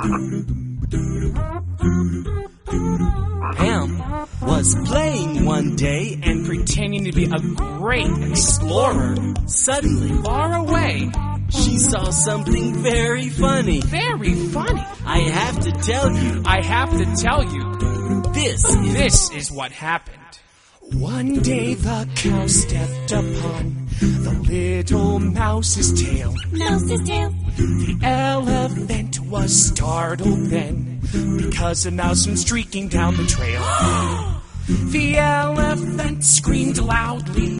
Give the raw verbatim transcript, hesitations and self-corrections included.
Pam was playing one day and pretending to be a great explorer. Suddenly, Far away. she saw something very funny. Very funny. I have to tell you, I have to tell you, this is... this is what happened. One day the cow stepped upon the little mouse's tail. Mouse's tail. The elephant was startled then, because a mouse went streaking down the trail. The elephant screamed loudly.